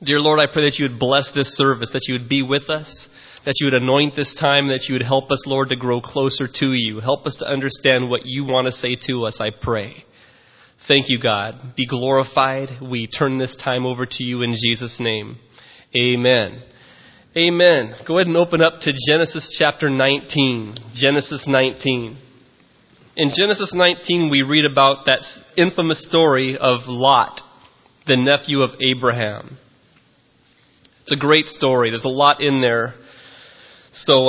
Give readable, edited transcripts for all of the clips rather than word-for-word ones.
Dear Lord, I pray that you would bless this service, that you would be with us, that you would anoint this time, that you would help us, Lord, to grow closer to you. Help us to understand what you want to say to us, I pray. Thank you, God. Be glorified. We turn this time over to you in Jesus' name. Amen. Amen. Go ahead and open up to Genesis chapter 19. Genesis 19. In Genesis 19, we read about that infamous story of Lot, the nephew of Abraham. It's a great story. There's a lot in there. So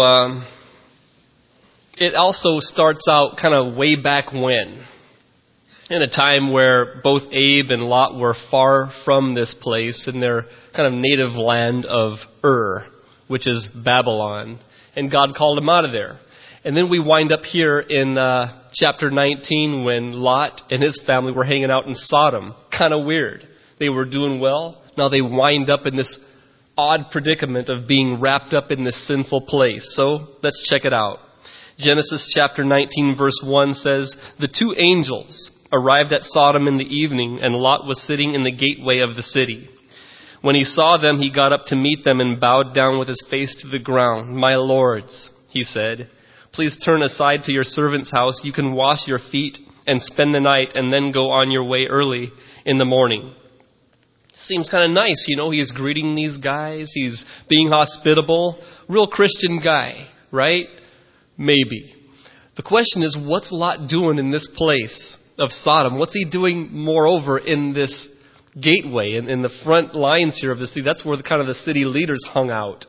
it also starts out kind of way back when, in a time where both Abe and Lot were far from this place in their kind of native land of Ur, which is Babylon. And God called them out of there. And then we wind up here in chapter 19 when Lot and his family were hanging out in Sodom. Kind of weird. They were doing well. Now they wind up in this odd predicament of being wrapped up in this sinful place. So let's check it out. Genesis chapter 19 verse 1 says, "The two angels arrived at Sodom in the evening, and Lot was sitting in the gateway of the city. When he saw them, he got up to meet them and bowed down with his face to the ground. 'My lords,' he said, 'please turn aside to your servant's house. You can wash your feet and spend the night and then go on your way early in the morning.'" Seems kind of nice, he's greeting these guys. He's being hospitable. Real Christian guy, right? Maybe. The question is, what's Lot doing in this place of Sodom? What's he doing moreover in this gateway, in the front lines here of the city? That's where the city leaders hung out.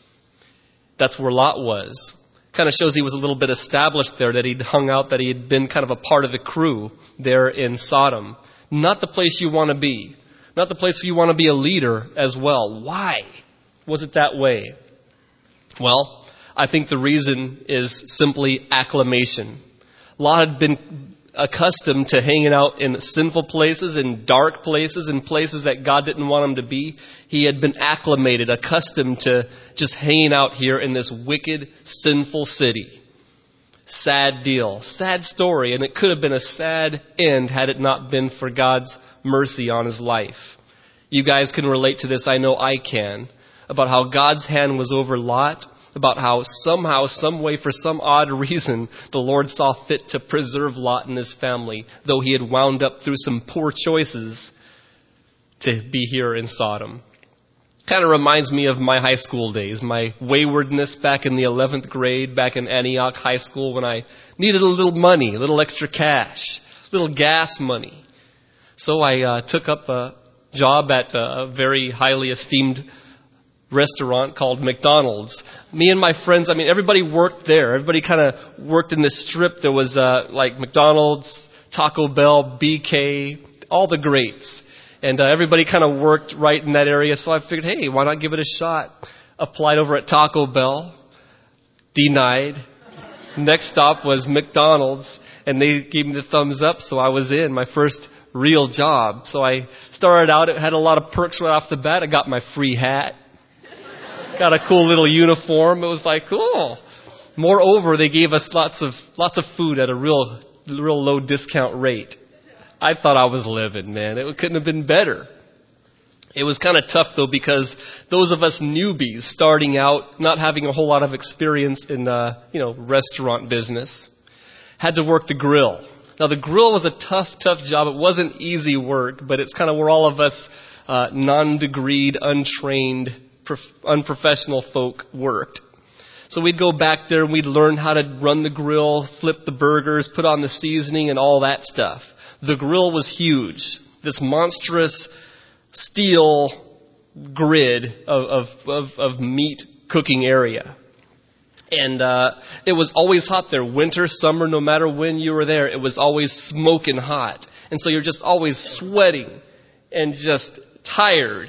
That's where Lot was. Kind of shows he was a little bit established there, that he'd hung out, that he had been kind of a part of the crew there in Sodom. Not the place you want to be. Not the place where you want to be a leader as well. Why was it that way? Well, I think the reason is simply acclimation. Lot had been accustomed to hanging out in sinful places, in dark places, in places that God didn't want him to be. He had been acclimated, accustomed to just hanging out here in this wicked, sinful city. Sad deal. Sad story, and it could have been a sad end had it not been for God's mercy on his life. You guys can relate to this, I know I can, about how God's hand was over Lot, about how somehow, some way, for some odd reason, the Lord saw fit to preserve Lot and his family, though he had wound up through some poor choices to be here in Sodom. Kind of reminds me of my high school days, my waywardness back in the 11th grade, back in Antioch High School, when I needed a little money, a little extra cash, a little gas money. So I took up a job at a very highly esteemed restaurant called McDonald's. Me and my friends, everybody worked there. Everybody kind of worked in this strip. There was like McDonald's, Taco Bell, BK, all the greats. And everybody kind of worked right in that area. So I figured, hey, why not give it a shot? Applied over at Taco Bell. Denied. Next stop was McDonald's. And they gave me the thumbs up, so I was in. My first real job. So I started out. It had a lot of perks right off the bat. I got my free hat. Got a cool little uniform. It was like, cool. Moreover, they gave us lots of food at a real low discount rate. I thought I was living, man. It couldn't have been better. It was kind of tough, though, because those of us newbies starting out, not having a whole lot of experience in, restaurant business, had to work the grill. Now, the grill was a tough job. It wasn't easy work, but it's kind of where all of us non-degreed, untrained, unprofessional folk worked. So we'd go back there and we'd learn how to run the grill, flip the burgers, put on the seasoning and all that stuff. The grill was huge. This monstrous steel grid of meat cooking area. And it was always hot there. Winter, summer, no matter when you were there, it was always smoking hot. And so you're just always sweating and just tired,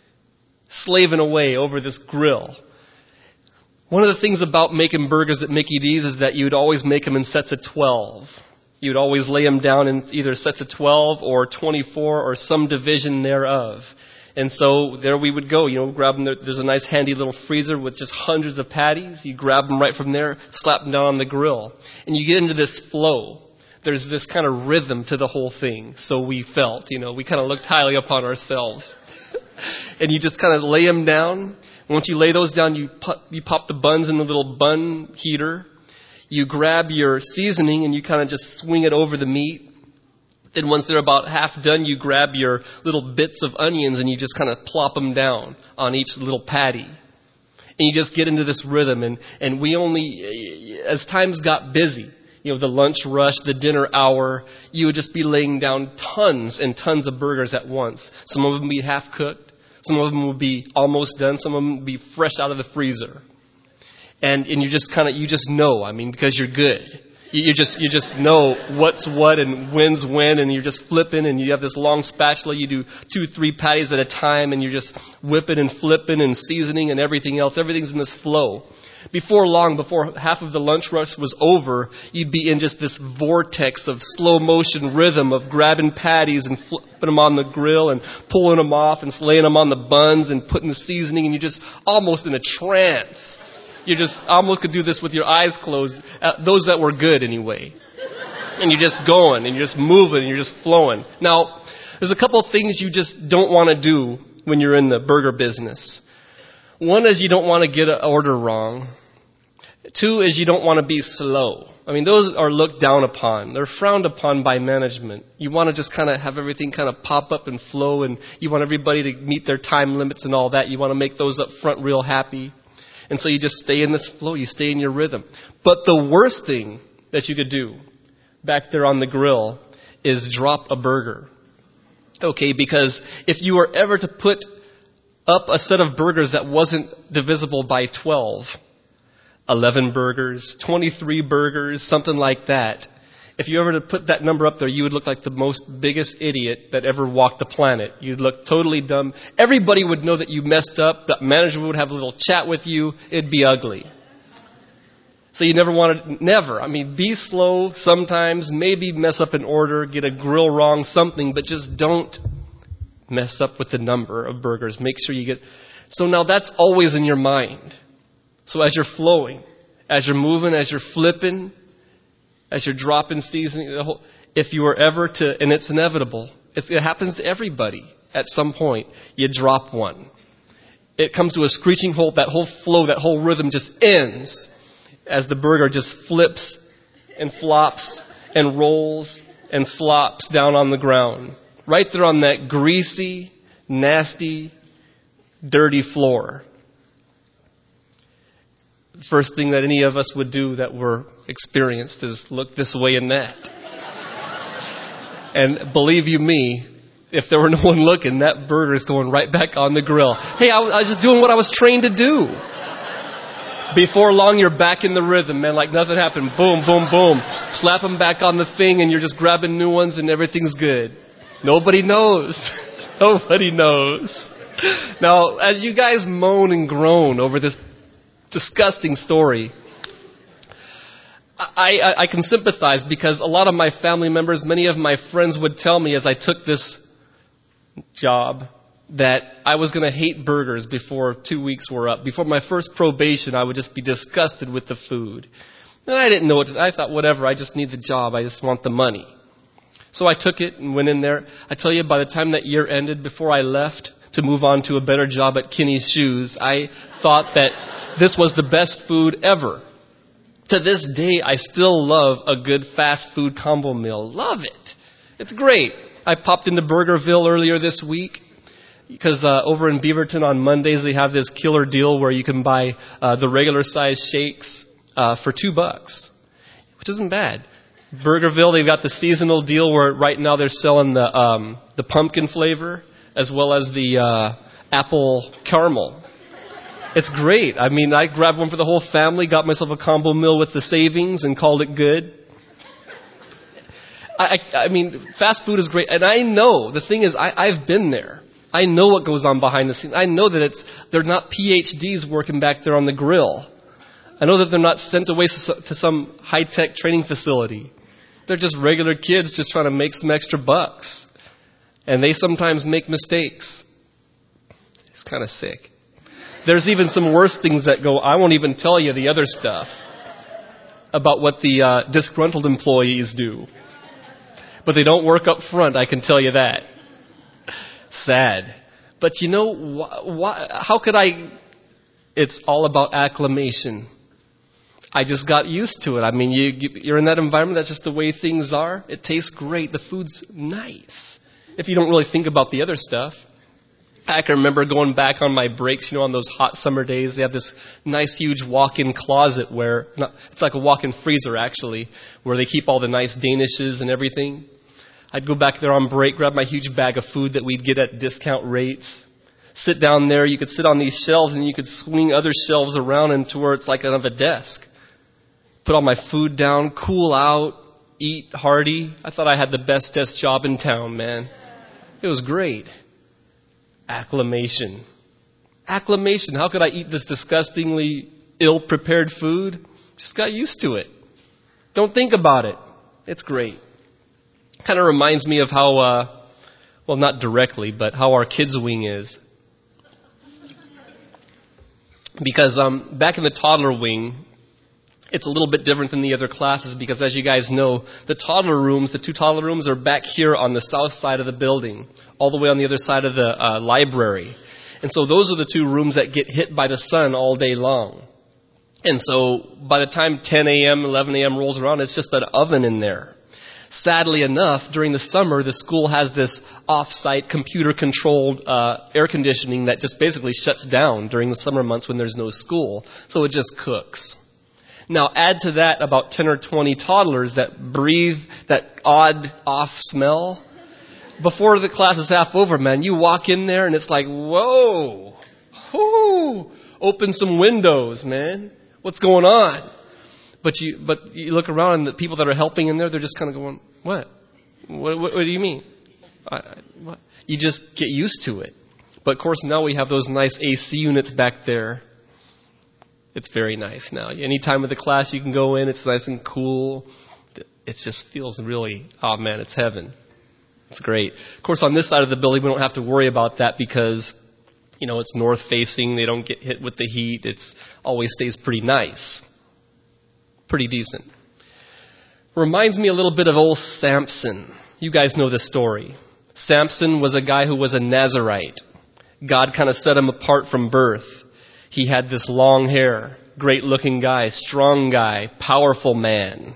slaving away over this grill. One of the things about making burgers at Mickey D's is that you would always make them in sets of 12. You would always lay them down in either sets of 12 or 24 or some division thereof. And so there we would go, grab them. There's a nice handy little freezer with just hundreds of patties. You grab them right from there, slap them down on the grill. And you get into this flow. There's this kind of rhythm to the whole thing. So we felt, we kind of looked highly upon ourselves. And you just kind of lay them down. Once you lay those down, you pop the buns in the little bun heater. You grab your seasoning and you kind of just swing it over the meat. Then once they're about half done, you grab your little bits of onions and you just kind of plop them down on each little patty. And you just get into this rhythm. And we only, as times got busy, the lunch rush, the dinner hour, you would just be laying down tons and tons of burgers at once. Some of them would be half cooked. Some of them would be almost done. Some of them would be fresh out of the freezer. And you just know, because you're good. You just know what's what and when's when, and you're just flipping, and you have this long spatula. You do 2-3 patties at a time, and you're just whipping and flipping and seasoning and everything else. Everything's in this flow. Before long, before half of the lunch rush was over, you'd be in just this vortex of slow motion rhythm of grabbing patties and flipping them on the grill and pulling them off and laying them on the buns and putting the seasoning, and you're just almost in a trance. You just almost could do this with your eyes closed, those that were good anyway. And you're just going, and you're just moving, and you're just flowing. Now, there's a couple of things you just don't want to do when you're in the burger business. One is you don't want to get an order wrong. 2 is you don't want to be slow. Those are looked down upon. They're frowned upon by management. You want to just kind of have everything kind of pop up and flow, and you want everybody to meet their time limits and all that. You want to make those up front real happy. And so you just stay in this flow. You stay in your rhythm. But the worst thing that you could do back there on the grill is drop a burger. Okay, because if you were ever to put up a set of burgers that wasn't divisible by 12, 11 burgers, 23 burgers, something like that, if you ever to put that number up there, you would look like the biggest idiot that ever walked the planet. You'd look totally dumb. Everybody would know that you messed up. The manager would have a little chat with you. It'd be ugly. So you never. Be slow sometimes. Maybe mess up an order, get a grill wrong, something, but just don't mess up with the number of burgers. Make sure you get. So now that's always in your mind. So as you're flowing, as you're moving, as you're flipping, as you're dropping seasoning, if you were ever to, and it's inevitable, it happens to everybody at some point, you drop one. It comes to a screeching halt, that whole flow, that whole rhythm just ends as the burger just flips and flops and rolls and slops down on the ground. Right there on that greasy, nasty, dirty floor. The first thing that any of us would do that we're experienced is look this way and that. And believe you me, if there were no one looking, that burger is going right back on the grill. Hey, I was just doing what I was trained to do. Before long, you're back in the rhythm, man, like nothing happened. Boom, boom, boom. Slap them back on the thing, and you're just grabbing new ones, and everything's good. Nobody knows. Nobody knows. Now, as you guys moan and groan over this disgusting story, I can sympathize, because a lot of my family members, many of my friends would tell me as I took this job that I was going to hate burgers before 2 weeks were up. Before my first probation, I would just be disgusted with the food. And I didn't know what I thought, whatever, I just need the job. I just want the money. So I took it and went in there. I tell you, by the time that year ended, before I left to move on to a better job at Kinney's Shoes, I thought that this was the best food ever. To this day, I still love a good fast food combo meal. Love it. It's great. I popped into Burgerville earlier this week because over in Beaverton on Mondays, they have this killer deal where you can buy the regular size shakes for $2, which isn't bad. Burgerville, they've got the seasonal deal where right now they're selling the pumpkin flavor as well as the apple caramel. It's great. I grabbed one for the whole family, got myself a combo meal with the savings, and called it good. Fast food is great. And I know, the thing is, I've been there. I know what goes on behind the scenes. I know that they're not PhDs working back there on the grill. I know that they're not sent away to some high-tech training facility. They're just regular kids just trying to make some extra bucks. And they sometimes make mistakes. It's kind of sick. There's even some worse things that go. I won't even tell you the other stuff about what the disgruntled employees do. But they don't work up front, I can tell you that. Sad. But you know, how could I? It's all about acclimation. I just got used to it. I mean, you're in that environment. That's just the way things are. It tastes great. The food's nice. If you don't really think about the other stuff. I can remember going back on my breaks, on those hot summer days. They have this nice, huge walk-in closet it's like a walk-in freezer, actually, where they keep all the nice Danishes and everything. I'd go back there on break, grab my huge bag of food that we'd get at discount rates. Sit down there. You could sit on these shelves, and you could swing other shelves around into where it's like kind of a desk. Put all my food down, cool out, eat hearty. I thought I had the best desk job in town, man. It was great. Acclimation. Acclimation. How could I eat this disgustingly ill-prepared food? Just got used to it. Don't think about it. It's great. Kind of reminds me of how, well, not directly, but how our kids' wing is. Because back in the toddler wing, it's a little bit different than the other classes because, as you guys know, the two toddler rooms are back here on the south side of the building, all the way on the other side of the library. And so those are the two rooms that get hit by the sun all day long. And so by the time 10 a.m., 11 a.m. rolls around, it's just an oven in there. Sadly enough, during the summer, the school has this off-site computer-controlled air conditioning that just basically shuts down during the summer months when there's no school. So it just cooks. Now add to that about 10 or 20 toddlers that breathe that odd off smell. Before the class is half over, man, you walk in there and it's like, whoa, whoo, open some windows, man. What's going on? But you look around and the people that are helping in there, they're just kind of going, what? What do you mean? What? You just get used to it. But of course now we have those nice AC units back there. It's very nice now. Any time of the class you can go in, it's nice and cool. It just feels really, oh man, it's heaven. It's great. Of course, on this side of the building, we don't have to worry about that because, it's north facing. They don't get hit with the heat. It's always stays pretty nice. Pretty decent. Reminds me a little bit of old Samson. You guys know this story. Samson was a guy who was a Nazirite. God kind of set him apart from birth. He had this long hair, great-looking guy, strong guy, powerful man.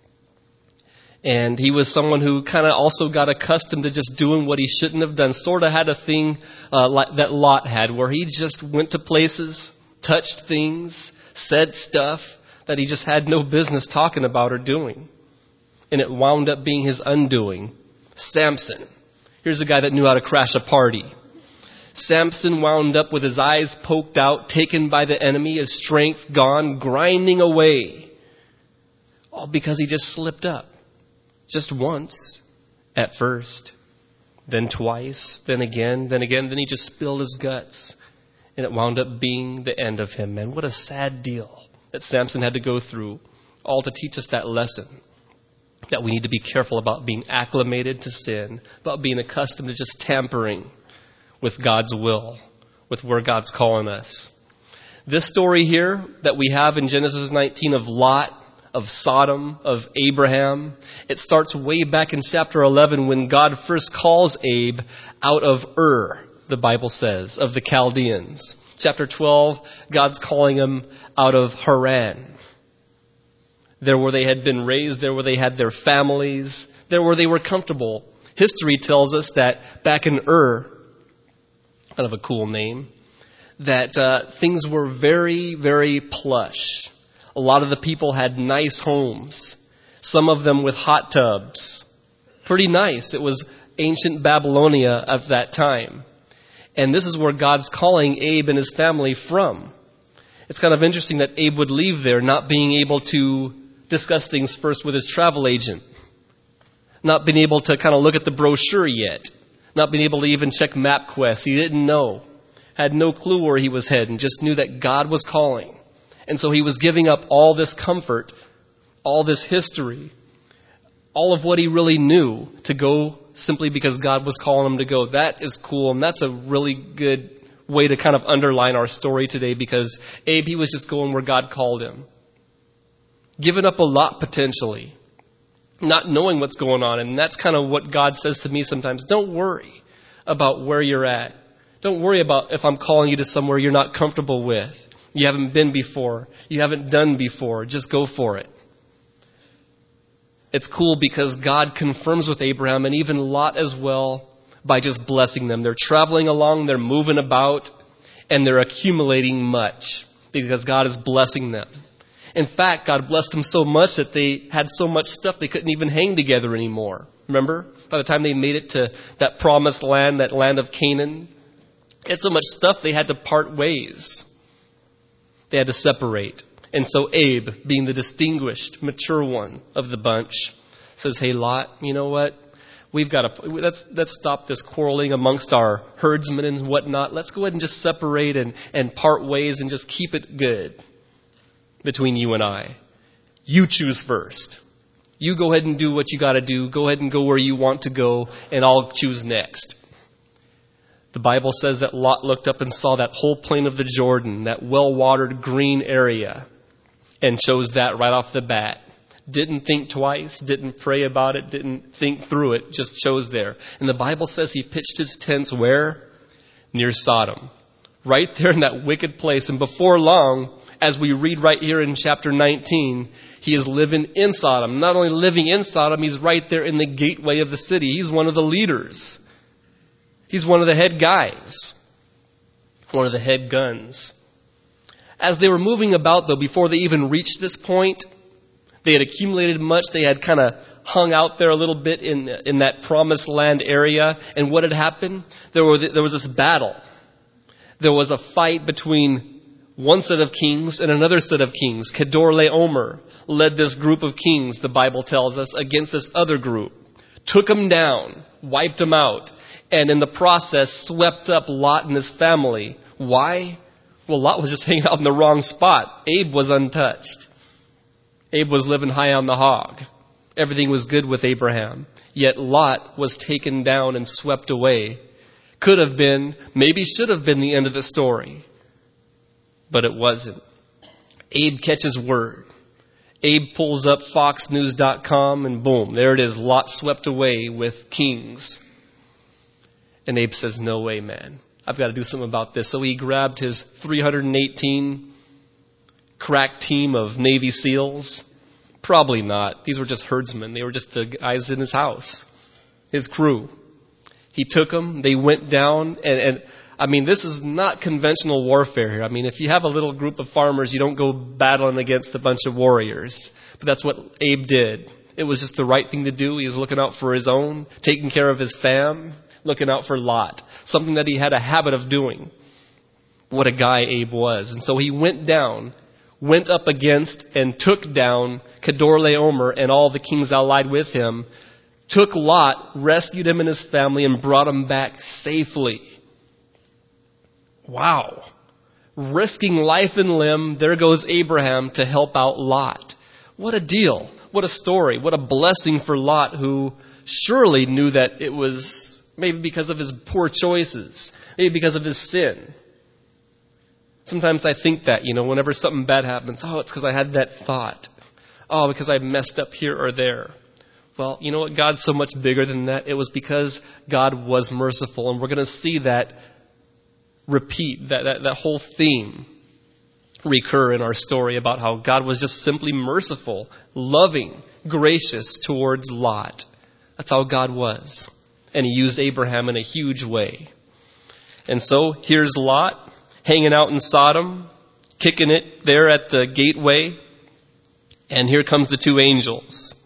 And he was someone who kind of also got accustomed to just doing what he shouldn't have done. Sort of had a thing like that Lot had, where he just went to places, touched things, said stuff that he just had no business talking about or doing. And it wound up being his undoing. Samson. Here's a guy that knew how to crash a party. Samson wound up with his eyes poked out, taken by the enemy, his strength gone, grinding away. All because he just slipped up. Just once, at first. Then twice, then again, then he just spilled his guts. And it wound up being the end of him. Man, what a sad deal that Samson had to go through, all to teach us that lesson. That we need to be careful about being acclimated to sin, about being accustomed to just tampering with God's will, with where God's calling us. This story here that we have in Genesis 19 of Lot, of Sodom, of Abraham, it starts way back in chapter 11 when God first calls Abe out of Ur, the Bible says, of the Chaldeans. Chapter 12, God's calling him out of Haran. There where they had been raised, there where they had their families, there where they were comfortable. History tells us that back in Ur, kind of a cool name, that things were very, very plush. A lot of the people had nice homes, some of them with hot tubs. Pretty nice. It was ancient Babylonia of that time. And this is where God's calling Abe and his family from. It's kind of interesting that Abe would leave there not being able to discuss things first with his travel agent. Not being able to kind of look at the brochure yet. Not being able to even check MapQuest. He didn't know. Had no clue where he was heading. Just knew that God was calling. And so he was giving up all this comfort, all this history, all of what he really knew to go simply because God was calling him to go. That is cool. And that's a really good way to kind of underline our story today because Abe, he was just going where God called him. Giving up a lot potentially. Not knowing what's going on. And that's kind of what God says to me sometimes. Don't worry about where you're at. Don't worry about if I'm calling you to somewhere you're not comfortable with. You haven't been before. You haven't done before. Just go for it. It's cool because God confirms with Abraham and even Lot as well by just blessing them. They're traveling along, they're moving about, and they're accumulating much because God is blessing them. In fact, God blessed them so much that they had so much stuff they couldn't even hang together anymore. Remember? By the time they made it to that promised land, that land of Canaan, they had so much stuff they had to part ways. They had to separate. And so Abe, being the distinguished, mature one of the bunch, says, hey, Lot, you know what? We've got to, let's stop this quarreling amongst our herdsmen and whatnot. Let's go ahead and just separate and part ways and just keep it good between you and I. You choose first. You go ahead and do what you got to do. Go ahead and go where you want to go, and I'll choose next. The Bible says that Lot looked up and saw that whole plain of the Jordan, that well-watered green area, and chose that right off the bat. Didn't think twice, didn't pray about it, didn't think through it, just chose there. And the Bible says he pitched his tents where? Near Sodom. Right there in that wicked place. And before long, as we read right here in chapter 19, he is living in Sodom. Not only living in Sodom, he's right there in the gateway of the city. He's one of the leaders. He's one of the head guys. One of the head guns. As they were moving about, though, before they even reached this point, they had accumulated much. They had kind of hung out there a little bit in that promised land area. And what had happened? There was this battle. There was a fight between one set of kings and another set of kings. Kedorlaomer led this group of kings, the Bible tells us, against this other group. Took them down, wiped them out, and in the process swept up Lot and his family. Why? Well, Lot was just hanging out in the wrong spot. Abe was untouched. Abe was living high on the hog. Everything was good with Abraham. Yet Lot was taken down and swept away. Could have been, maybe should have been the end of the story. But it wasn't. Abe catches word. Abe pulls up FoxNews.com and boom, there it is. Lot swept away with kings. And Abe says, no way, man. I've got to do something about this. So he grabbed his 318 crack team of Navy SEALs. Probably not. These were just herdsmen. They were just the guys in his house, his crew. He took them. They went down. And I mean, this is not conventional warfare here. I mean, if you have a little group of farmers, you don't go battling against a bunch of warriors. But that's what Abe did. It was just the right thing to do. He was looking out for his own, taking care of his fam, looking out for Lot. Something that he had a habit of doing. What a guy Abe was. And so he went down, went up against and took down Kedorlaomer and all the kings allied with him, took Lot, rescued him and his family, and brought him back safely. Wow. Risking life and limb, there goes Abraham to help out Lot. What a deal. What a story. What a blessing for Lot, who surely knew that it was maybe because of his poor choices, maybe because of his sin. Sometimes I think that, whenever something bad happens, it's because I had that thought. Because I messed up here or there. Well, you know what? God's so much bigger than that. It was because God was merciful. And we're going to see that repeat, that whole theme recur in our story about how God was just simply merciful, loving, gracious towards Lot. That's how God was. And he used Abraham in a huge way. And so here's Lot hanging out in Sodom, kicking it there at the gateway. And here comes the two angels.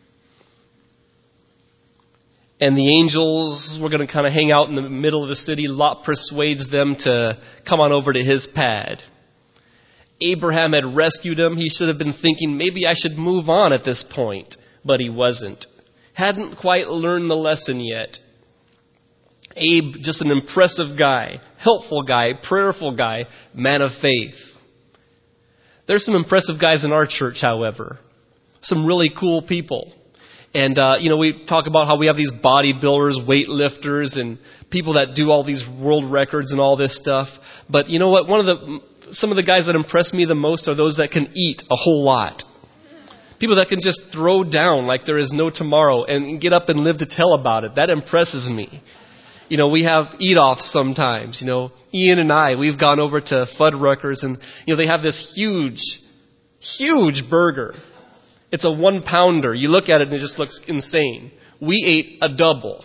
And the angels were going to kind of hang out in the middle of the city. Lot persuades them to come on over to his pad. Abraham had rescued him. He should have been thinking, maybe I should move on at this point. But he wasn't. Hadn't quite learned the lesson yet. Abe, just an impressive guy, helpful guy, prayerful guy, man of faith. There's some impressive guys in our church, however. Some really cool people. And, we talk about how we have these bodybuilders, weightlifters, and people that do all these world records and all this stuff. But you know what? Some of the guys that impress me the most are those that can eat a whole lot. People that can just throw down like there is no tomorrow and get up and live to tell about it. That impresses me. We have eat-offs sometimes. Ian and I, we've gone over to Fuddruckers and, they have this huge burger. It's a 1-pounder. You look at it and it just looks insane. We ate a double.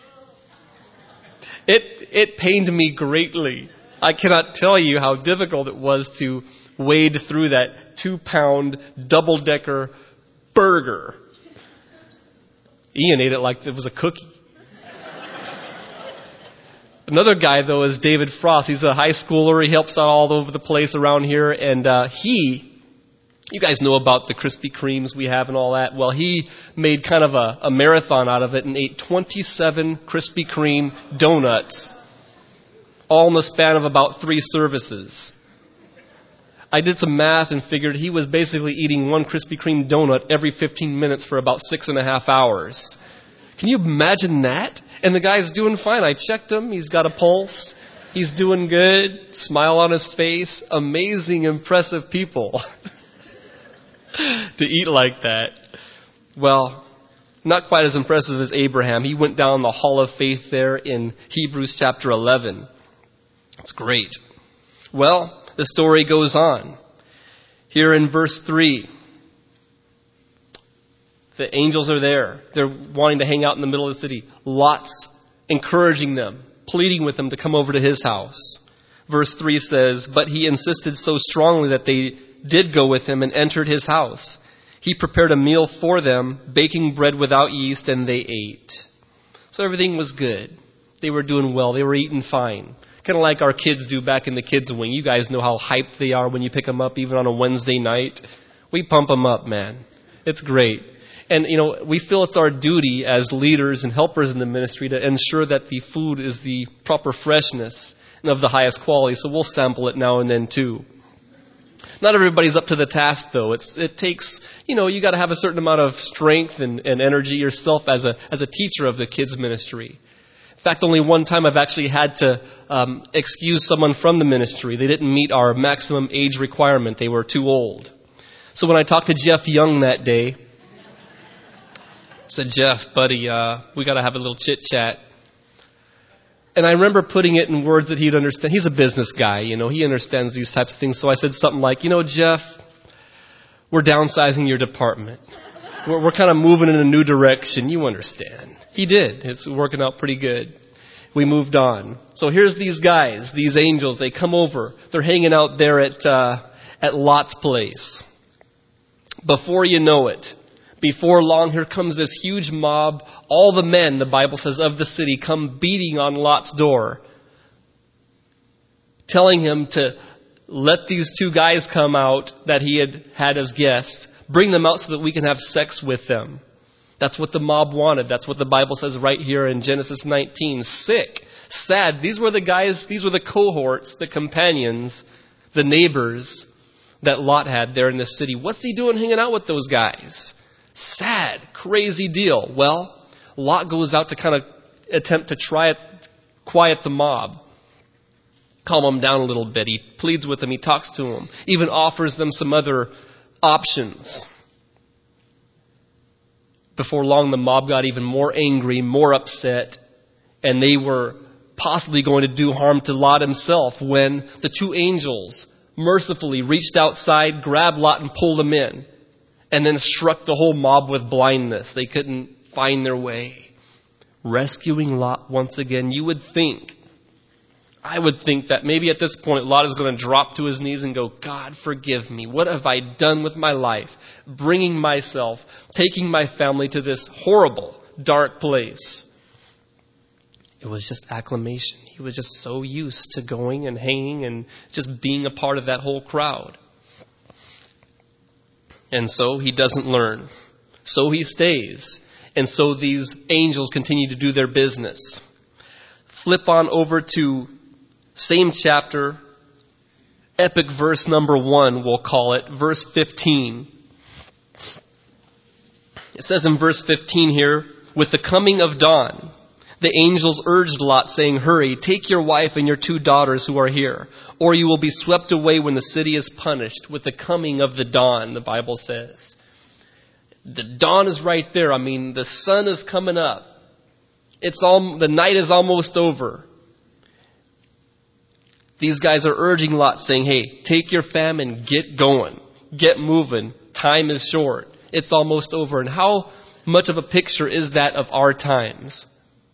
It pained me greatly. I cannot tell you how difficult it was to wade through that 2-pound double-decker burger. Ian ate it like it was a cookie. Another guy, though, is David Frost. He's a high schooler. He helps out all over the place around here. And you guys know about the Krispy Kremes we have and all that. Well, he made kind of a marathon out of it and ate 27 Krispy Kreme donuts, all in the span of about 3 services. I did some math and figured he was basically eating one Krispy Kreme donut every 15 minutes for about 6.5 hours. Can you imagine that? And the guy's doing fine. I checked him. He's got a pulse. He's doing good. Smile on his face. Amazing, impressive people to eat like that. Well, not quite as impressive as Abraham. He went down the hall of faith there in Hebrews chapter 11. It's great. Well, the story goes on. Here in verse 3, the angels are there. They're wanting to hang out in the middle of the city. Lot's encouraging them, pleading with them to come over to his house. Verse 3 says, but he insisted so strongly that they did go with him and entered his house. He prepared a meal for them, baking bread without yeast, and they ate. So everything was good. They were doing well. They were eating fine. Kind of like our kids do back in the kids' wing. You guys know how hyped they are when you pick them up, even on a Wednesday night. We pump them up, man. It's great. And, we feel it's our duty as leaders and helpers in the ministry to ensure that the food is the proper freshness and of the highest quality. So we'll sample it now and then, too. Not everybody's up to the task, though. It takes, you got to have a certain amount of strength and energy yourself as a teacher of the kids' ministry. In fact, only one time I've actually had to excuse someone from the ministry. They didn't meet our maximum age requirement. They were too old. So when I talked to Jeff Young that day, I said, Jeff, buddy, we got to have a little chit-chat. And I remember putting it in words that he'd understand. He's a business guy, he understands these types of things. So I said something like, Jeff, we're downsizing your department. We're kind of moving in a new direction. You understand. He did. It's working out pretty good. We moved on. So here's these guys, these angels. They come over. They're hanging out there at Lot's place. Before you know it, before long, here comes this huge mob. All the men, the Bible says, of the city come beating on Lot's door, telling him to let these 2 guys come out that he had as guests. Bring them out so that we can have sex with them. That's what the mob wanted. That's what the Bible says right here in Genesis 19. Sick, sad. These were the guys, these were the cohorts, the companions, the neighbors that Lot had there in the city. What's he doing hanging out with those guys? Sad, crazy deal. Well, Lot goes out to kind of attempt to quiet the mob. Calm them down a little bit. He pleads with them. He talks to them. Even offers them some other options. Before long, the mob got even more angry, more upset, and they were possibly going to do harm to Lot himself when the 2 angels mercifully reached outside, grabbed Lot, and pulled him in. And then struck the whole mob with blindness. They couldn't find their way. Rescuing Lot once again. I would think that maybe at this point Lot is going to drop to his knees and go, God, forgive me. What have I done with my life? Bringing myself, taking my family to this horrible, dark place. It was just acclamation. He was just so used to going and hanging and just being a part of that whole crowd. And so he doesn't learn. So he stays. And so these angels continue to do their business. Flip on over to same chapter, epic verse number 1, we'll call it, verse 15. It says in verse 15 here, with the coming of dawn, the angels urged Lot, saying, hurry, take your wife and your 2 daughters who are here, or you will be swept away when the city is punished. With the coming of the dawn, the Bible says. The dawn is right there. The sun is coming up. The night is almost over. These guys are urging Lot, saying, hey, take your famine, get going, get moving. Time is short. It's almost over. And how much of a picture is that of our times?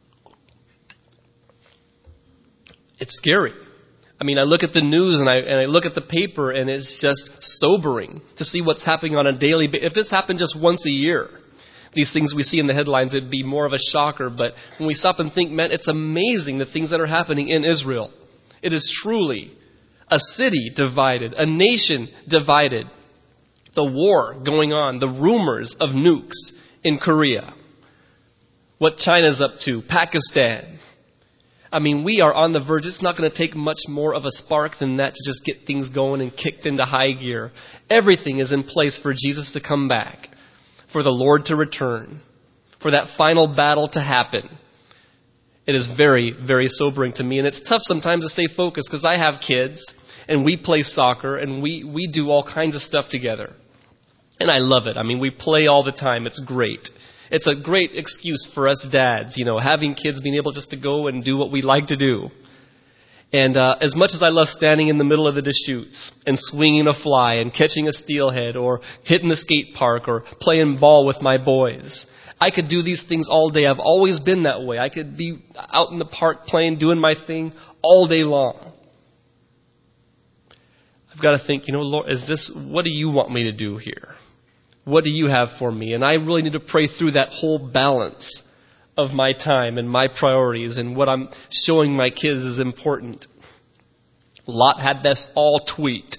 It's scary. I mean, I look at the news and I look at the paper, and it's just sobering to see what's happening on a daily basis. If this happened just once a year, these things we see in the headlines, it'd be more of a shocker. But when we stop and think, man, it's amazing the things that are happening in Israel. It is truly a city divided, a nation divided. The war going on, the rumors of nukes in Korea, what China's up to, Pakistan. I mean, we are on the verge. It's not going to take much more of a spark than that to just get things going and kicked into high gear. Everything is in place for Jesus to come back, for the Lord to return, for that final battle to happen. It is very, very sobering to me. And it's tough sometimes to stay focused because I have kids and we play soccer and we do all kinds of stuff together. And I love it. I mean, we play all the time. It's great. It's a great excuse for us dads, having kids, being able just to go and do what we like to do. And as much as I love standing in the middle of the Deschutes and swinging a fly and catching a steelhead or hitting the skate park or playing ball with my boys, I could do these things all day. I've always been that way. I could be out in the park playing, doing my thing all day long. I've got to think, Lord, what do you want me to do here? What do you have for me? And I really need to pray through that whole balance of my time and my priorities and what I'm showing my kids is important. Lot had this all tweet.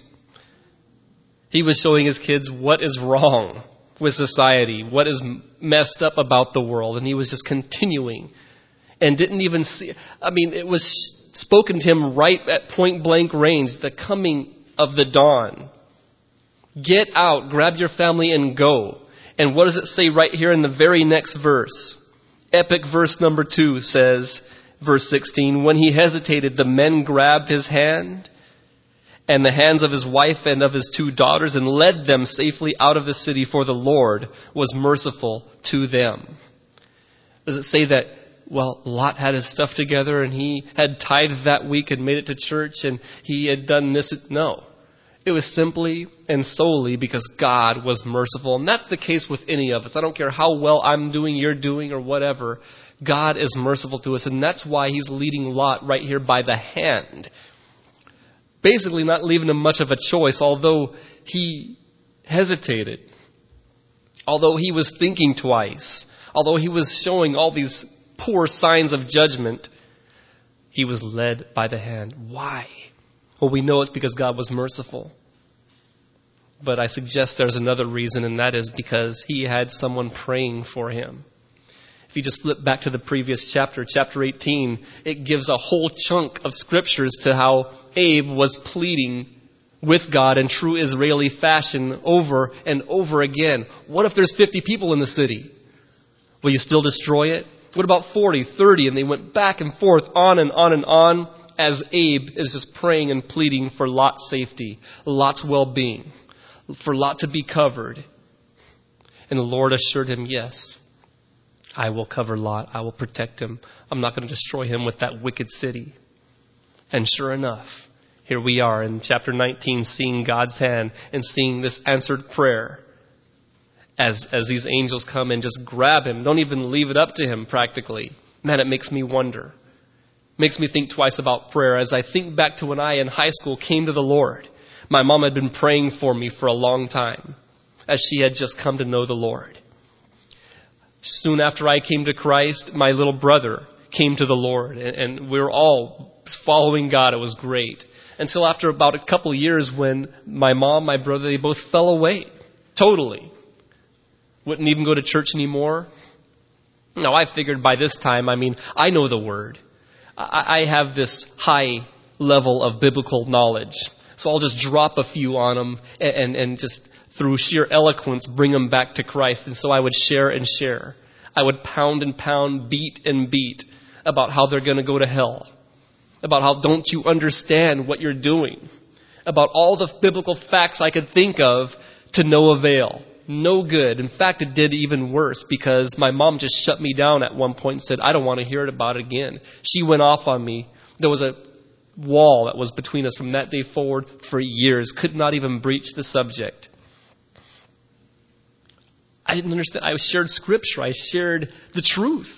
He was showing his kids what is wrong with society, what is messed up about the world, and he was just continuing and didn't even see. I mean, it was spoken to him right at point blank range, the coming of the dawn. Get out, grab your family and go. And what does it say right here in the very next verse? Epic verse number 2 says, verse 16, when he hesitated, the men grabbed his hand and the hands of his wife and of his 2 daughters and led them safely out of the city, for the Lord was merciful to them. Does it say that, Lot had his stuff together and he had tithed that week and made it to church and he had done this? No. It was simply and solely because God was merciful. And that's the case with any of us. I don't care how well I'm doing, you're doing, or whatever. God is merciful to us. And that's why he's leading Lot right here by the hand. Basically not leaving him much of a choice, although he hesitated. Although he was thinking twice. Although he was showing all these poor signs of judgment. He was led by the hand. Why? Well, we know it's because God was merciful. But I suggest there's another reason, and that is because he had someone praying for him. If you just flip back to the previous chapter, chapter 18, it gives a whole chunk of scriptures to how Abe was pleading with God in true Israeli fashion over and over again. What if there's 50 people in the city? Will you still destroy it? What about 40, 30? And they went back and forth, on and on and on, as Abe is just praying and pleading for Lot's safety, Lot's well-being, for Lot to be covered. And the Lord assured him, yes, I will cover Lot. I will protect him. I'm not going to destroy him with that wicked city. And sure enough, here we are in chapter 19, seeing God's hand and seeing this answered prayer as these angels come and just grab him. Don't even leave it up to him practically. Man, it makes me wonder. Makes me think twice about prayer. As I think back to when I in high school came to the Lord, my mom had been praying for me for a long time as she had just come to know the Lord. Soon after I came to Christ, my little brother came to the Lord, and we were all following God. It was great. Until after about a couple years when my mom, my brother, they both fell away. Totally. Wouldn't even go to church anymore. Now, I figured by this time, I know the Word. I have this high level of biblical knowledge. So I'll just drop a few on them and just through sheer eloquence bring them back to Christ. And so I would share and share. I would pound and pound, beat and beat about how they're going to go to hell. About how don't you understand what you're doing. About all the biblical facts I could think of to no avail. no good. In fact, it did even worse because my mom just shut me down at one point and said, I don't want to hear about it again. She went off on me. There was a wall that was between us from that day forward for years. Could not even breach the subject. I didn't understand. I shared scripture. I shared the truth.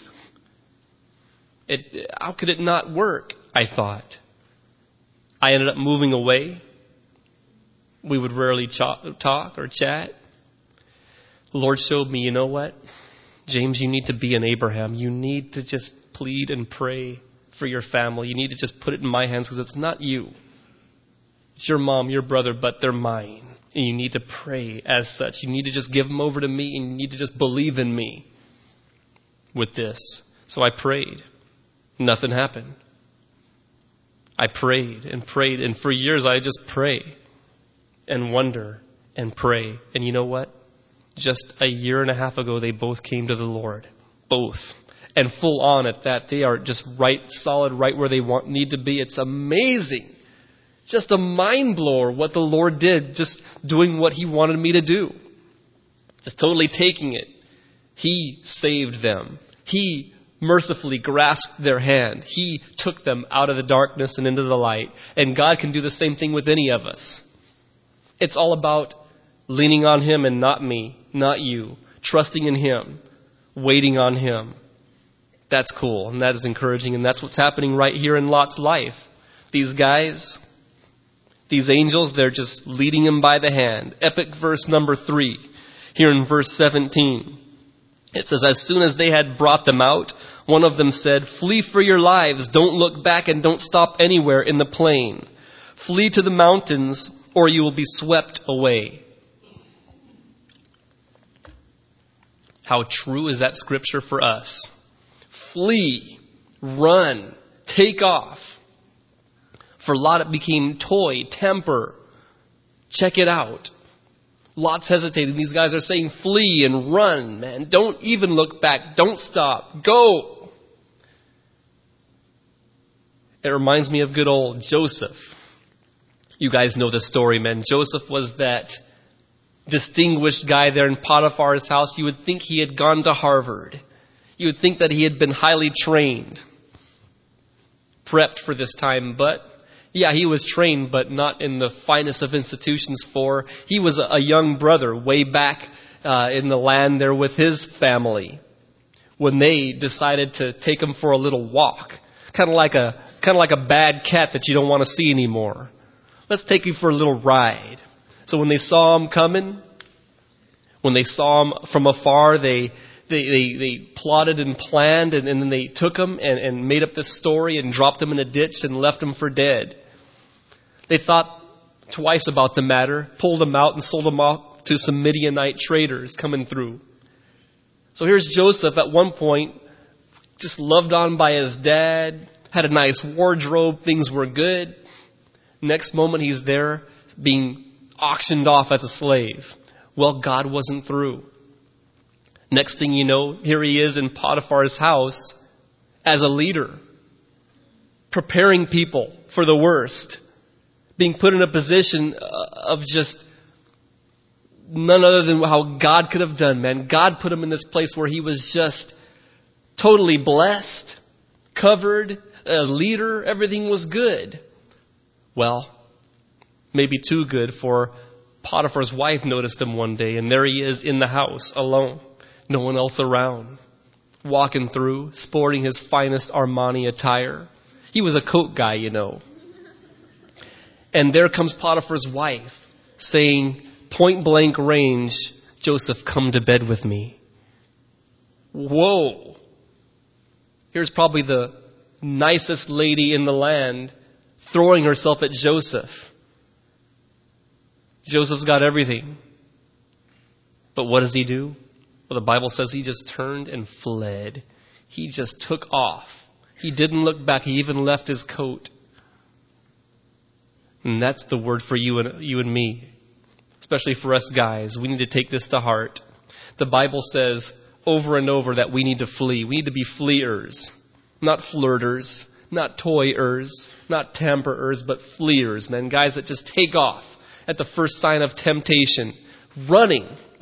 How could it not work? I thought. I ended up moving away. We would rarely talk or chat. The Lord showed me, you know what? James, you need to be an Abraham. You need to just plead and pray for your family. You need to just put it in my hands because it's not you. It's your mom, your brother, but they're mine. And you need to pray as such. You need to just give them over to me and you need to just believe in me with this. So I prayed. Nothing happened. I prayed, and for years I just pray and wonder and pray. And you know what? Just a year and a half ago, they both came to the Lord. Both. And full on at that. They are just right, solid, right where they need to be. It's amazing. Just a mind blower what the Lord did, just doing what He wanted me to do. Just totally taking it. He saved them. He mercifully grasped their hand. He took them out of the darkness and into the light. And God can do the same thing with any of us. It's all about leaning on Him and not me, not you. Trusting in Him, waiting on Him. That's cool and that is encouraging, and that's what's happening right here in Lot's life. These guys, these angels, they're just leading him by the hand. Epic verse number 3, here in verse 17. It says, as soon as they had brought them out, one of them said, flee for your lives, don't look back and don't stop anywhere in the plain. Flee to the mountains or you will be swept away. How true is that scripture for us? Flee, run, take off. For Lot it became toy, temper. Check it out. Lot's hesitating. These guys are saying flee and run, man. Don't even look back. Don't stop. Go. It reminds me of good old Joseph. You guys know the story, man. Joseph was that distinguished guy there in Potiphar's house. You would think he had gone to Harvard. You would think that he had been highly trained, prepped for this time, but yeah, he was trained, but not in the finest of institutions for. He was a young brother way back in the land there with his family when they decided to take him for a little walk. Kind of like a bad cat that you don't want to see anymore. Let's take you for a little ride. So when they saw him coming, when they saw him from afar, they plotted and planned, and then they took him and made up this story and dropped him in a ditch and left him for dead. They thought twice about the matter, pulled him out and sold him off to some Midianite traders coming through. So here's Joseph at one point, just loved on by his dad, had a nice wardrobe, things were good. Next moment he's there being auctioned off as a slave. Well, God wasn't through. Next thing you know, here he is in Potiphar's house as a leader, preparing people for the worst, being put in a position of just none other than how God could have done, man. God put him in this place where he was just totally blessed, covered, a leader, everything was good. Well, maybe too good, for Potiphar's wife noticed him one day, and there he is in the house alone. No one else around, walking through, sporting his finest Armani attire. He was a coat guy, you know. And there comes Potiphar's wife saying, point blank range, Joseph, come to bed with me. Whoa. Here's probably the nicest lady in the land throwing herself at Joseph. Joseph's got everything. But what does he do? Well, the Bible says he just turned and fled. He just took off. He didn't look back. He even left his coat. And that's the word for you and me, especially for us guys. We need to take this to heart. The Bible says over and over that we need to flee. We need to be fleers, not flirters, not toyers, not tamperers, but fleers, man. Guys that just take off at the first sign of temptation, running.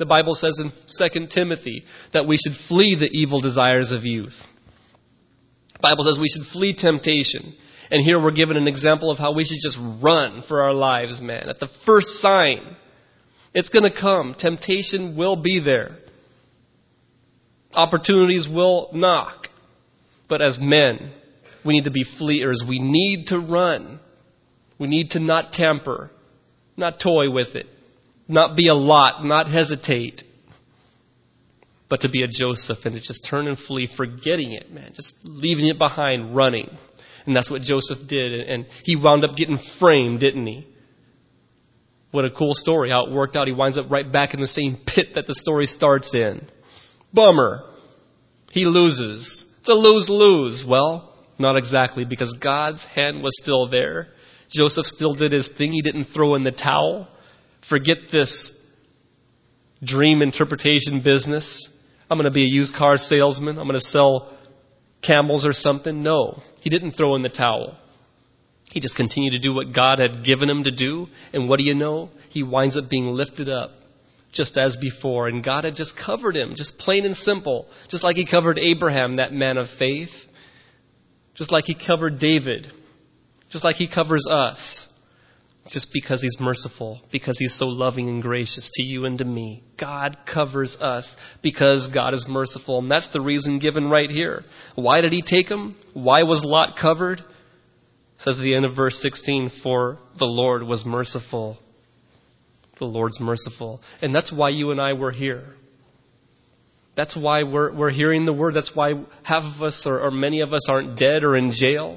The Bible says in 2 Timothy that we should flee the evil desires of youth. The Bible says we should flee temptation. And here we're given an example of how we should just run for our lives, man. At the first sign, it's going to come. Temptation will be there. Opportunities will knock. But as men, we need to be fleers. We need to run. We need to not tamper, not toy with it, not be a lot, not hesitate, but to be a Joseph and to just turn and flee, forgetting it, man, just leaving it behind, running. And that's what Joseph did. And he wound up getting framed, didn't he? What a cool story, how it worked out. He winds up right back in the same pit that the story starts in. Bummer. He loses. It's a lose-lose. Well, not exactly, because God's hand was still there. Joseph still did his thing. He didn't throw in the towel. Forget this dream interpretation business. I'm going to be a used car salesman. I'm going to sell camels or something. No, he didn't throw in the towel. He just continued to do what God had given him to do. And what do you know? He winds up being lifted up just as before. And God had just covered him, just plain and simple. Just like he covered Abraham, that man of faith. Just like he covered David. Just like he covers us. Just because he's merciful, because he's so loving and gracious to you and to me. God covers us because God is merciful. And that's the reason given right here. Why did he take him? Why was Lot covered? It says at the end of verse 16, for the Lord was merciful. The Lord's merciful. And that's why you and I were here. That's why we're hearing the word. That's why half of us or many of us aren't dead or in jail.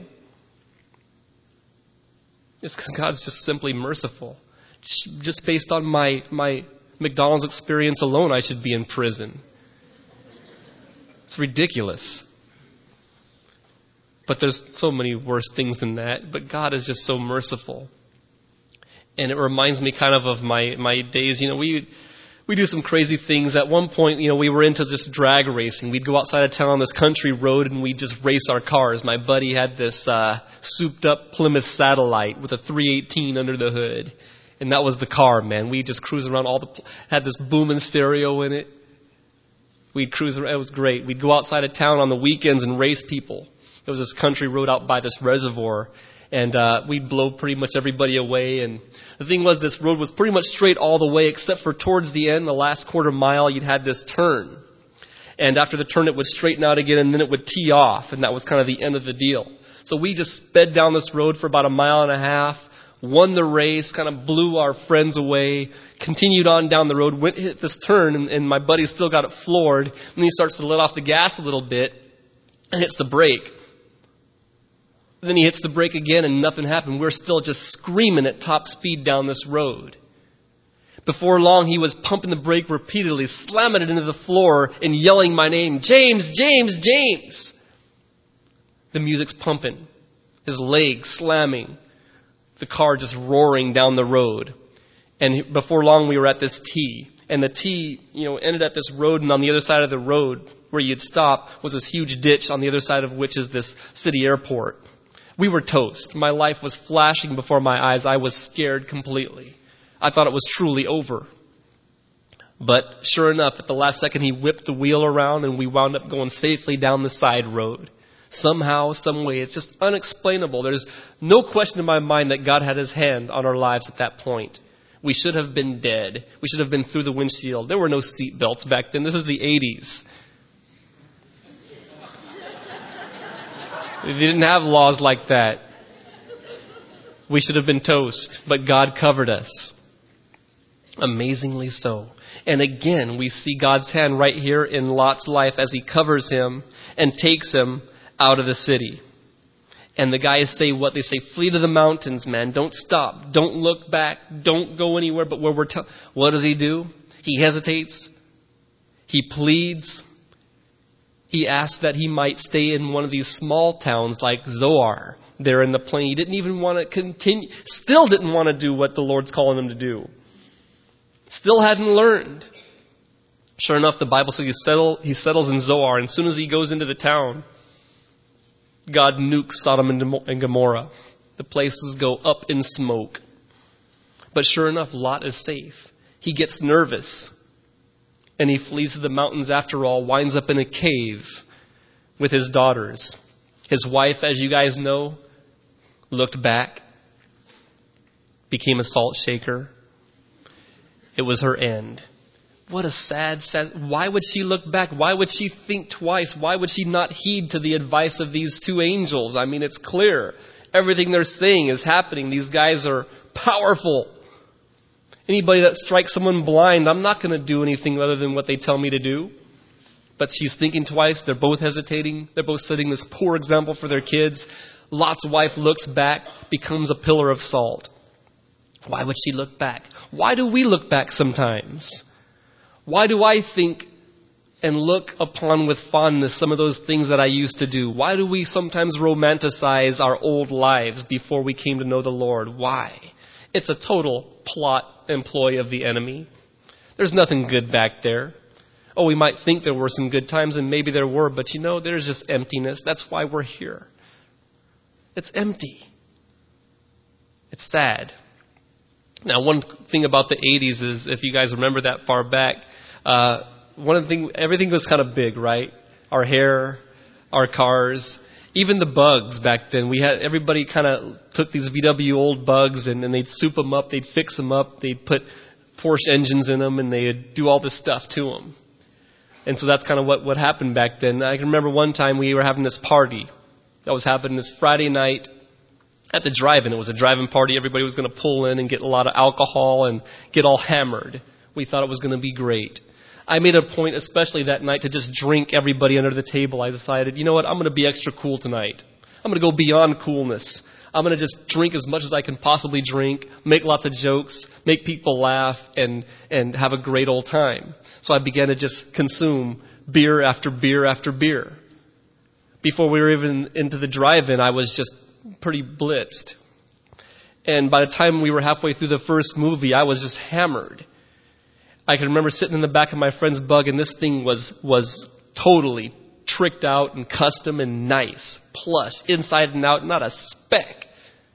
It's because God's just simply merciful. Just based on my McDonald's experience alone, I should be in prison. It's ridiculous. But there's so many worse things than that. But God is just so merciful. And it reminds me kind of my days. You know, we do some crazy things. At one point, you know, we were into just drag racing. We'd go outside of town on this country road and we'd just race our cars. My buddy had this souped up Plymouth Satellite with a 318 under the hood. And that was the car, man. We just cruise around had this booming stereo in it. We'd cruise around. It was great. We'd go outside of town on the weekends and race people. It was this country road out by this reservoir. And we'd blow pretty much everybody away. And the thing was, this road was pretty much straight all the way, except for towards the end, the last quarter mile, you'd had this turn. And after the turn, it would straighten out again, and then it would tee off. And that was kind of the end of the deal. So we just sped down this road for about a mile and a half, won the race, kind of blew our friends away, continued on down the road, hit this turn, and my buddy still got it floored. And he starts to let off the gas a little bit and hits the brake. Then he hits the brake again and nothing happened. We're still just screaming at top speed down this road. Before long, he was pumping the brake repeatedly, slamming it into the floor and yelling my name, James, James, James. The music's pumping, his legs slamming, the car just roaring down the road. And before long, we were at this T. And the T, ended at this road, and on the other side of the road where you'd stop was this huge ditch, on the other side of which is this city airport. We were toast. My life was flashing before my eyes. I was scared completely. I thought it was truly over. But sure enough, at the last second, he whipped the wheel around and we wound up going safely down the side road. Somehow, some way, it's just unexplainable. There's no question in my mind that God had his hand on our lives at that point. We should have been dead. We should have been through the windshield. There were no seat belts back then. This is the 80s. They didn't have laws like that. We should have been toast, but God covered us. Amazingly so. And again, we see God's hand right here in Lot's life as he covers him and takes him out of the city. And the guys say what? They say, flee to the mountains, man. Don't stop. Don't look back. Don't go anywhere but where we're What does he do? He hesitates. He pleads. He asked that he might stay in one of these small towns like Zoar, there in the plain. He didn't even want to continue, still didn't want to do what the Lord's calling him to do. Still hadn't learned. Sure enough, the Bible says he settles in Zoar, and as soon as he goes into the town, God nukes Sodom and Gomorrah. The places go up in smoke. But sure enough, Lot is safe. He gets nervous. And he flees to the mountains after all, winds up in a cave with his daughters. His wife, as you guys know, looked back, became a salt shaker. It was her end. What a sad... Why would she look back? Why would she think twice? Why would she not heed to the advice of these two angels? I mean, it's clear. Everything they're saying is happening. These guys are powerful. Anybody that strikes someone blind, I'm not going to do anything other than what they tell me to do. But she's thinking twice. They're both hesitating. They're both setting this poor example for their kids. Lot's wife looks back, becomes a pillar of salt. Why would she look back? Why do we look back sometimes? Why do I think and look upon with fondness some of those things that I used to do? Why do we sometimes romanticize our old lives before we came to know the Lord? Why? It's a total plot employ of the enemy. There's nothing good back there. Oh, we might think there were some good times, and maybe there were, but there's just emptiness. That's why we're here. It's empty. It's sad. Now, one thing about the 80s is, if you guys remember that far back, everything was kind of big, right? Our hair, our cars, even the bugs back then. Everybody kind of took these VW old bugs and they'd soup them up, they'd fix them up, they'd put Porsche engines in them, and they'd do all this stuff to them. And so that's kind of what happened back then. I can remember one time we were having this party that was happening this Friday night at the drive-in. It was a drive-in party. Everybody was going to pull in and get a lot of alcohol and get all hammered. We thought it was going to be great. I made a point, especially that night, to just drink everybody under the table. I decided, you know what, I'm going to be extra cool tonight. I'm going to go beyond coolness. I'm going to just drink as much as I can possibly drink, make lots of jokes, make people laugh, and have a great old time. So I began to just consume beer after beer after beer. Before we were even into the drive-in, I was just pretty blitzed. And by the time we were halfway through the first movie, I was just hammered. I can remember sitting in the back of my friend's bug, and this thing was totally tricked out and custom and nice. Plush, inside and out, not a speck.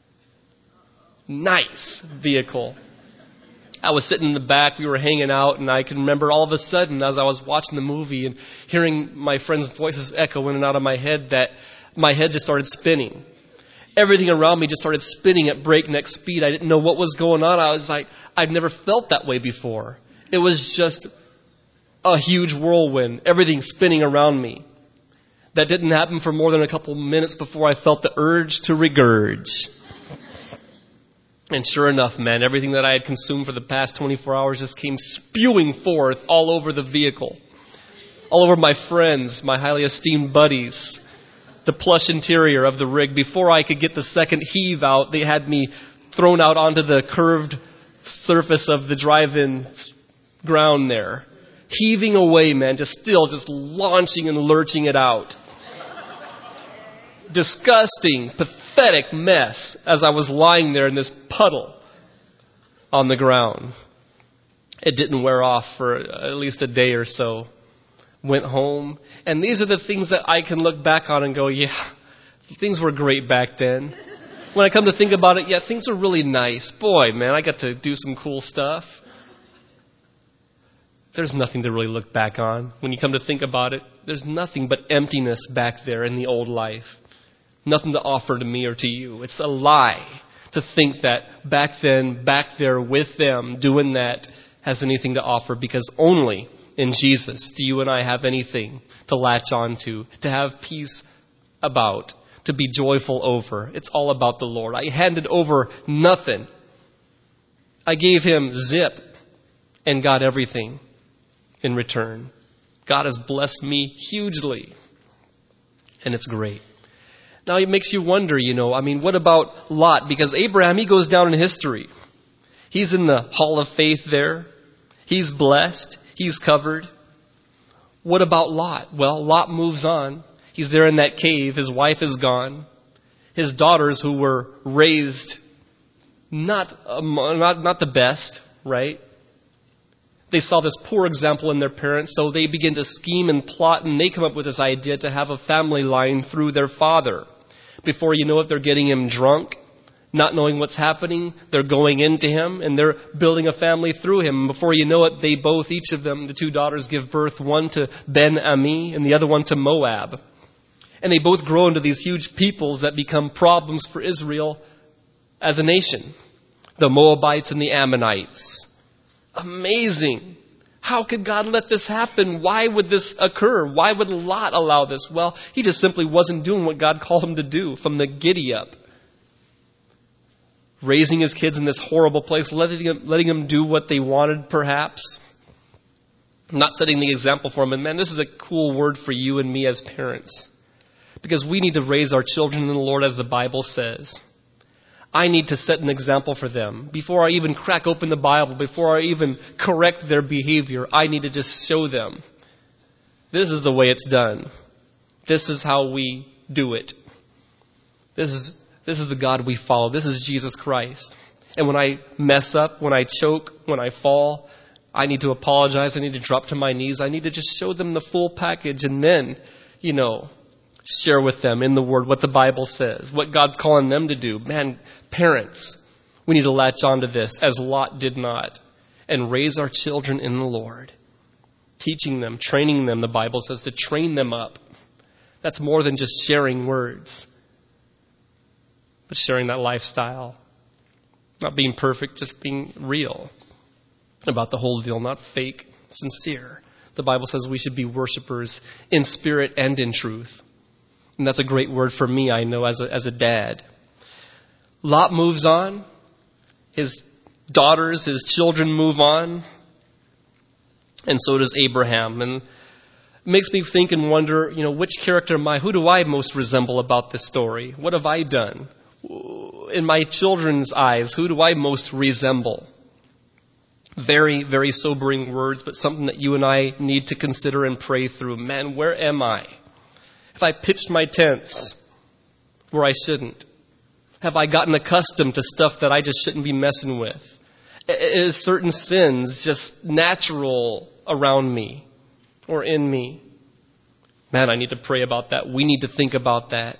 Nice vehicle. I was sitting in the back, we were hanging out, and I can remember all of a sudden, as I was watching the movie and hearing my friends' voices echo in and out of my head, that my head just started spinning. Everything around me just started spinning at breakneck speed. I didn't know what was going on. I was like, I've never felt that way before. It was just a huge whirlwind, everything spinning around me. That didn't happen for more than a couple minutes before I felt the urge to regurge. And sure enough, man, everything that I had consumed for the past 24 hours just came spewing forth all over the vehicle. All over my friends, my highly esteemed buddies. The plush interior of the rig. Before I could get the second heave out, they had me thrown out onto the curved surface of the drive-in ground there. Heaving away, man, just launching and lurching it out. Disgusting, pathetic mess as I was lying there in this puddle on the ground. It didn't wear off for at least a day or so. Went home, and these are the things that I can look back on and go, yeah, things were great back then. When I come to think about it, yeah, things are really nice. Boy, man, I got to do some cool stuff. There's nothing to really look back on. When you come to think about it, there's nothing but emptiness back there in the old life. Nothing to offer to me or to you. It's a lie to think that back then, back there with them, doing that has anything to offer, because only in Jesus do you and I have anything to latch on to have peace about, to be joyful over. It's all about the Lord. I handed over nothing. I gave him zip and got everything in return. God has blessed me hugely, and it's great. Now it makes you wonder, what about Lot? Because Abraham, he goes down in history. He's in the hall of faith there. He's blessed. He's covered. What about Lot? Well, Lot moves on. He's there in that cave. His wife is gone. His daughters, who were raised not the best, right? They saw this poor example in their parents, so they begin to scheme and plot, and they come up with this idea to have a family line through their father. Before you know it, they're getting him drunk, Not knowing what's happening, they're going into him and they're building a family through him. And before you know it, they both, each of them, the two daughters, give birth, one to Ben-Ami and the other one to Moab. And they both grow into these huge peoples that become problems for Israel as a nation. The Moabites and the Ammonites. Amazing. How could God let this happen? Why would this occur? Why would Lot allow this? Well, he just simply wasn't doing what God called him to do from the giddy up. Raising his kids in this horrible place, letting them do what they wanted, perhaps. Not setting the example for them. And man, this is a cool word for you and me as parents. Because we need to raise our children in the Lord as the Bible says. I need to set an example for them. Before I even crack open the Bible, before I even correct their behavior, I need to just show them. This is the way it's done. This is how we do it. This is the God we follow. This is Jesus Christ. And when I mess up, when I choke, when I fall, I need to apologize. I need to drop to my knees. I need to just show them the full package and then, share with them in the Word what the Bible says, what God's calling them to do. Man, parents, we need to latch onto this as Lot did not and raise our children in the Lord. Teaching them, training them, the Bible says, to train them up. That's more than just sharing words, but sharing that lifestyle. Not being perfect, just being real about the whole deal, not fake, sincere. The Bible says we should be worshipers in spirit and in truth. And that's a great word for me, I know, as a dad. Lot moves on. His daughters, his children move on. And so does Abraham. And it makes me think and wonder, which character am I? Who do I most resemble about this story? What have I done? In my children's eyes, who do I most resemble? Very, very sobering words, but something that you and I need to consider and pray through. Man, where am I? Have I pitched my tents where I shouldn't? Have I gotten accustomed to stuff that I just shouldn't be messing with? Is certain sins just natural around me or in me? Man, I need to pray about that. We need to think about that.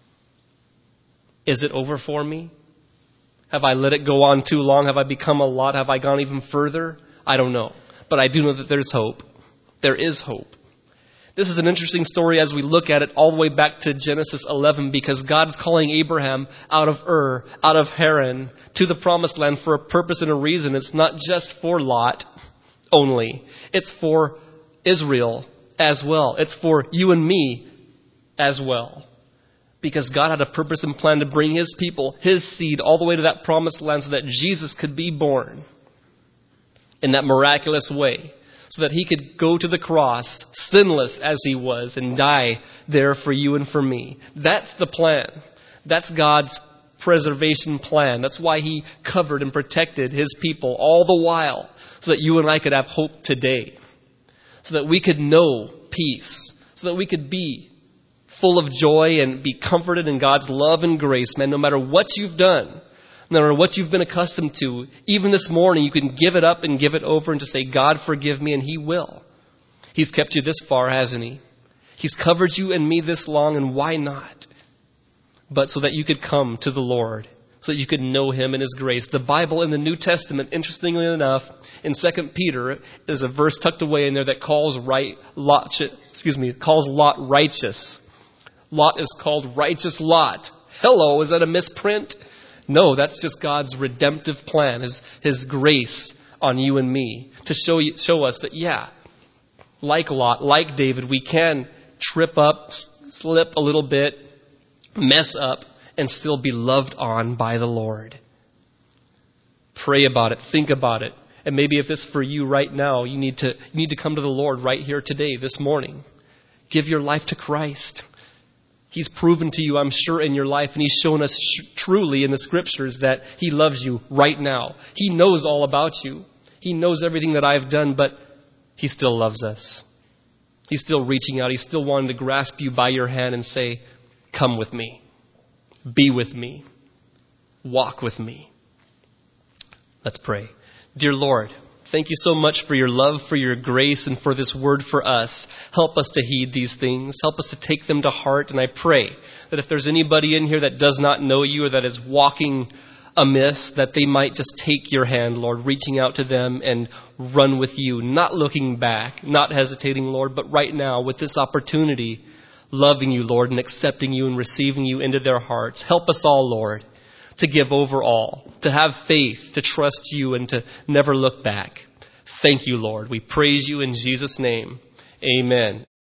Is it over for me? Have I let it go on too long? Have I become a lot? Have I gone even further? I don't know. But I do know that there's hope. There is hope. This is an interesting story as we look at it all the way back to Genesis 11 because God's calling Abraham out of Ur, out of Haran, to the promised land for a purpose and a reason. It's not just for Lot only. It's for Israel as well. It's for you and me as well. Because God had a purpose and plan to bring His people, His seed, all the way to that promised land so that Jesus could be born in that miraculous way. So that He could go to the cross, sinless as He was, and die there for you and for me. That's the plan. That's God's preservation plan. That's why He covered and protected His people all the while. So that you and I could have hope today. So that we could know peace. So that we could be full of joy and be comforted in God's love and grace. Man, no matter what you've done, no matter what you've been accustomed to, even this morning, you can give it up and give it over and just say, God, forgive me, and He will. He's kept you this far, hasn't He? He's covered you and me this long, and why not? But so that you could come to the Lord, so that you could know Him and His grace. The Bible in the New Testament, interestingly enough, in 2 Peter, there's a verse tucked away in there that calls Lot righteous. Lot is called righteous Lot. Hello, is that a misprint? No, that's just God's redemptive plan, His grace on you and me to show us that, like Lot, like David, we can trip up, slip a little bit, mess up, and still be loved on by the Lord. Pray about it. Think about it. And maybe if it's for you right now, you need to come to the Lord right here today, this morning. Give your life to Christ. He's proven to you, I'm sure, in your life, and He's shown us truly in the Scriptures that He loves you right now. He knows all about you. He knows everything that I've done, but He still loves us. He's still reaching out. He's still wanting to grasp you by your hand and say, come with me. Be with me. Walk with me. Let's pray. Dear Lord, thank you so much for your love, for your grace, and for this word for us. Help us to heed these things. Help us to take them to heart. And I pray that if there's anybody in here that does not know you or that is walking amiss, that they might just take your hand, Lord, reaching out to them and run with you, not looking back, not hesitating, Lord, but right now with this opportunity, loving you, Lord, and accepting you and receiving you into their hearts. Help us all, Lord, to give over all, to have faith, to trust you, and to never look back. Thank you, Lord. We praise you in Jesus' name. Amen.